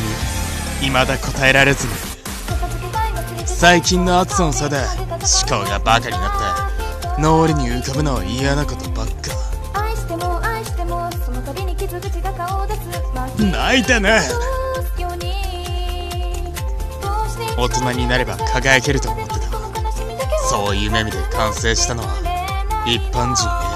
未だ答えられずに、最近の暑さの差で思考がバカになって脳裏に浮かぶのは嫌なことばっか。泣いてね。大人になれば輝けると思ってた。そういう夢見て完成したのは一般人ね。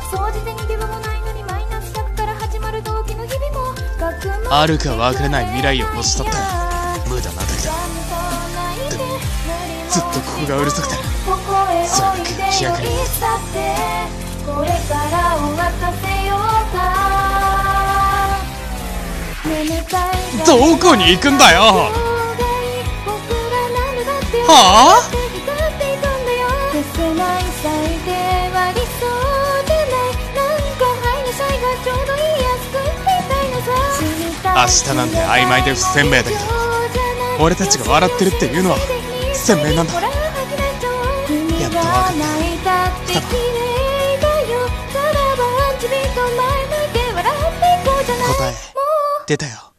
あるか分からない未来を欲しとった無駄なだけだ。でもずっとここがうるさくて、それが気がかりだ。どこに行くんだよ。はあ？明日なんて曖昧で不鮮明だけど、俺たちが笑ってるっていうのは鮮明なんだ。やっと分かった。答え出たよ。